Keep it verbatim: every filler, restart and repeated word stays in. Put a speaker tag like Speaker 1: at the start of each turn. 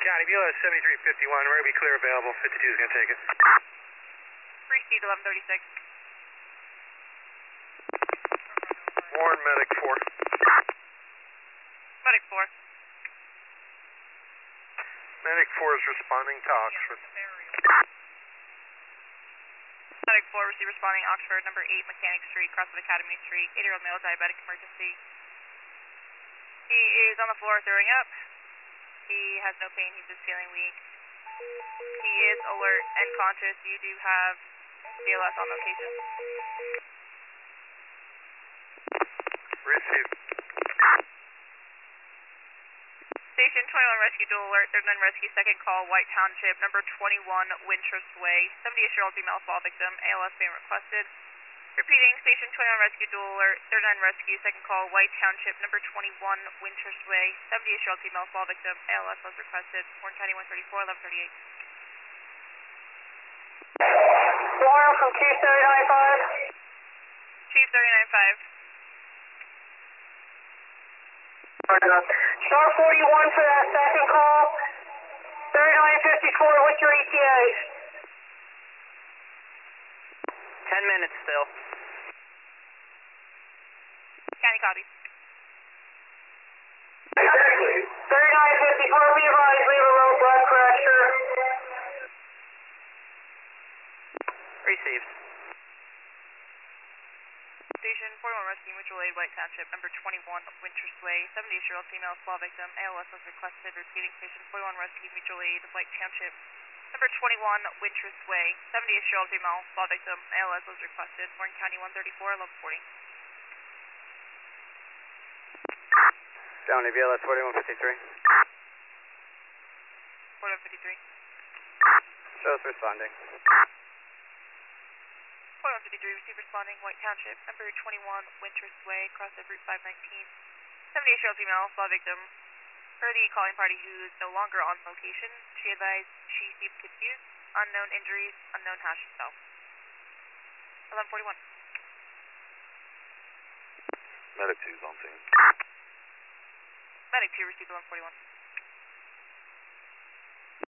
Speaker 1: County, B L S seventy-three fifty-one, we're going to be clear available, fifty-two is going to take it.
Speaker 2: Received eleven thirty-six.
Speaker 3: Warren, medic four.
Speaker 2: Medic four.
Speaker 3: Medic four is responding to Oxford.
Speaker 2: Medic four, receive responding Oxford, number eight, Mechanic Street, cross of Academy Street, eight-year-old male, diabetic emergency. He is on the floor throwing up. He has no pain, he's just feeling weak. He is alert and conscious. You do have B L S on location.
Speaker 3: Received.
Speaker 2: Station twenty-one Rescue Dual Alert, third nine Rescue, second call, White Township, number twenty-one, Wintrust Way, seventy-eight-year-old female fall victim, A L S being requested. Repeating, Station twenty-one Rescue Dual Alert, third nine Rescue, second call, White Township, number twenty-one, Wintrust Way, seventy-eight-year-old female fall victim, A L S was requested, Warren County one thirty-four, eleven thirty-eight.
Speaker 4: Warren from Chief thirty-nine five.
Speaker 2: Chief thirty-nine five.
Speaker 4: Star forty-one for that second call. thirty-nine fifty-four, what's your E T A?
Speaker 5: Ten minutes still.
Speaker 2: County copy.
Speaker 4: thirty-nine fifty-four, be advised, we have a low blood pressure.
Speaker 5: Received.
Speaker 2: Station forty-one Rescue, Mutual Aid, White Township, number twenty-one, Wintrust Way, seventy-eight-year-old female fall victim, A L S was requested. Repeating, Station forty-one Rescue, Mutual Aid, White Township, number twenty-one, Wintrust Way, seventy-eight-year-old female fall victim, A L S was requested. Warren County one thirty-four, eleven forty.
Speaker 5: County B L S forty-one fifty-three.
Speaker 2: forty-one fifty-three.
Speaker 5: Shows responding.
Speaker 2: forty-one fifty-three, receive responding, White Township, number twenty-one, Wintrust Way, cross of Route five nineteen. seventy-eight-year-old female fall victim. Per the calling party who is no longer on location, she advised she seemed confused, unknown injuries, unknown hash itself. eleven forty-one.
Speaker 3: Medic two's on scene.
Speaker 2: Medic two, received eleven forty-one.